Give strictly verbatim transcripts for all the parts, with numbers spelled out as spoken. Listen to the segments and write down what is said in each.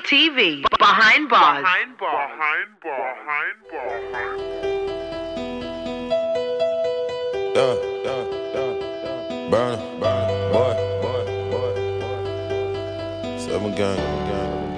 T V. Behind bars. Behind bars. Behind bars. Behind bars. Yeah, yeah, yeah, yeah. Burner, burner, boy, boy, boy, boy. Seven gang, gang,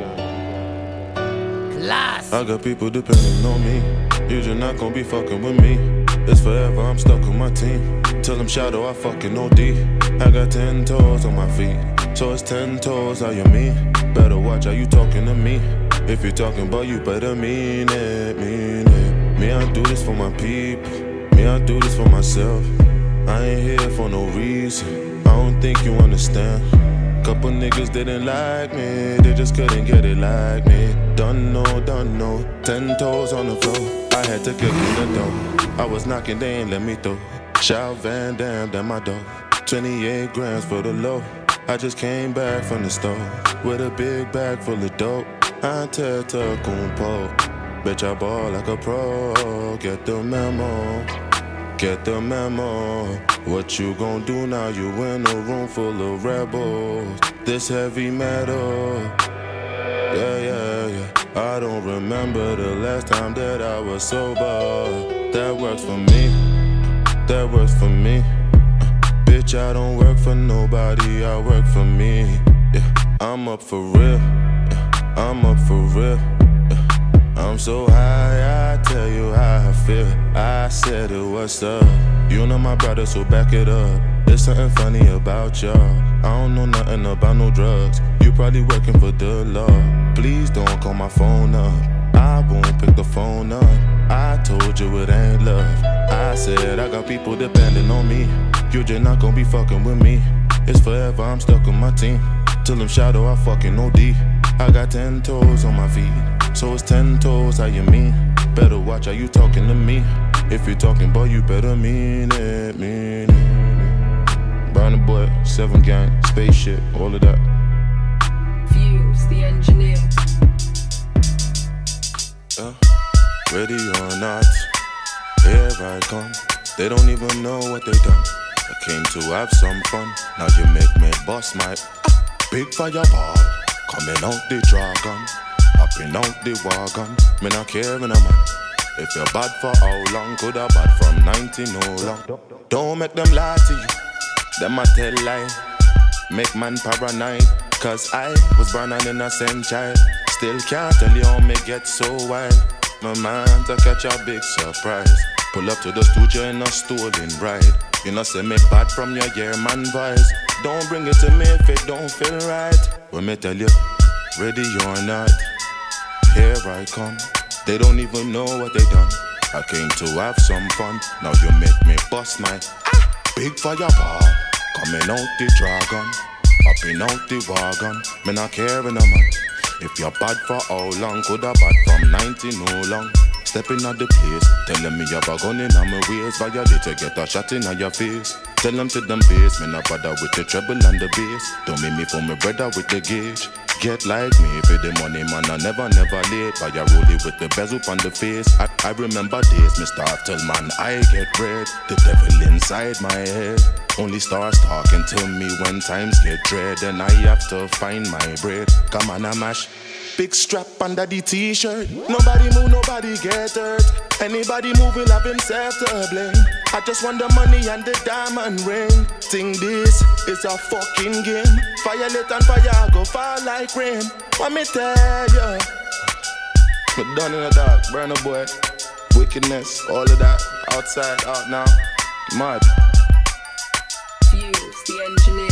gang. Class. I got people depending on me. You just not gonna be fucking with me. It's forever, I'm stuck with my team. Tell them Shadow, I fucking O D. I got ten toes on my feet, so it's ten toes, how you mean? Better watch how you talking to me. If you're talking about you, better mean it, mean it. Me, I do this for my people. Me, I do this for myself. I ain't here for no reason. I don't think you understand. Couple niggas didn't like me, they just couldn't get it like me. Done know, done know. Ten toes on the floor, I had to kick in the door. I was knocking, they ain't let me through. Shout Van Damme, damn my dog. twenty-eight grams for the low. I just came back from the store with a big bag full of dope. I tell to kumpo, bitch I ball like a pro. Get the memo, get the memo. What you gon' do now? You in a room full of rebels. This heavy metal, yeah, yeah, yeah. I don't remember the last time that I was sober. That works for me, that works for me. Bitch, I don't work for nobody, I work for me. Yeah, I'm up for real, yeah, I'm up for real. Yeah, I'm so high, I tell you how I feel. I said it, what's up? You know my brother, so back it up. There's something funny about y'all. I don't know nothing about no drugs. You probably working for the law. Please don't call my phone up, I won't pick the phone up. I told you it ain't love. I said I got people depending on me. You just not gonna be fucking with me. It's forever, I'm stuck with my team. Till them Shadow, I fucking O D. I got ten toes on my feet, so it's ten toes, how you mean? Better watch how you talking to me. If you talking boy, you better mean it, mean it. Burner Boy, Seven Gang, Spaceship, all of that. Fuse, the engineer. Uh, ready or not, here I come. They don't even know what they done. I came to have some fun. Now you make me bust my ah, big fireball. Coming out the dragon, hopping out the wagon. Me not caring a man. If you're bad for how long, could have bad from nineteen no long. Don't make them lie to you. Them a tell lie. Make man paranoid. Cause I was born an innocent child. Still can't tell you how me get so wild. My man to catch a big surprise. Pull up to the studio in a stolen ride. You know say me bad from your year man voice. Don't bring it to me if it don't feel right. When me tell you, ready or not, here I come. They don't even know what they done. I came to have some fun. Now you make me bust my ah, big fireball. Coming out the dragon, hopping out the wagon. Me not caring a man. If you're bad for how long, coulda bad from nineteen no long. Stepping out the place, telling me you have a gun in my waist. Violate to get a shot in your face. Tell them to them face, me not bother with the treble and the bass. Don't make me for my brother with the gauge. Get like me for the money, man, I never, never late. But you roll it with the bezel on the face. I, I remember days, me start till man, I get red. The devil inside my head only starts talking to me when times get dread. And I have to find my bread. Come on, I mash. Big strap under the t-shirt. Nobody move, nobody get hurt. Anybody move will have himself to blame. I just want the money and the diamond ring. Think this is a fucking game. Violate and fire go fall like rain. What me tell ya? We're done in the dark, Burner Boy. Wickedness, all of that. Outside, out now. Mad. Fuse, the engineer.